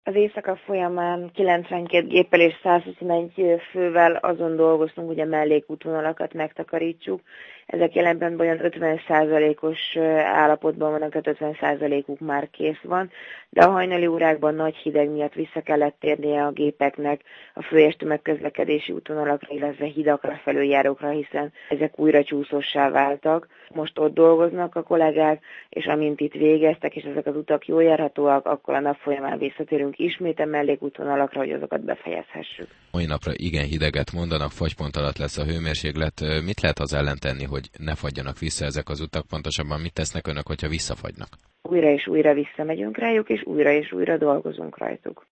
Az éjszaka folyamán 92 géppel és 121 fővel azon dolgoztunk, hogy a mellékútvonalakat megtakarítsuk. Ezek jelenben olyan 50%-os állapotban vannak, tehát 50%-uk már kész van, de a hajnali órákban nagy hideg miatt vissza kellett térnie a gépeknek a fő- és tömegközlekedési útvonalakra, illetve hidakra, felüljárókra, hiszen ezek újra csúszossá váltak. Most ott dolgoznak a kollégák, és amint itt végeztek, és ezek az utak jól járhatóak, akkor a nap folyamán visszatérünk ismét a mellékútvonalakra, hogy azokat befejezhessük. Mai napra igen hideget mondanak, fagypont alatt lesz a hőmérséklet. Mit lehet az ellen tenni, hogy ne fagyjanak vissza ezek az utak? Pontosabban mit tesznek önök, hogyha visszafagynak? Újra és újra visszamegyünk rájuk, és újra dolgozunk rajtuk.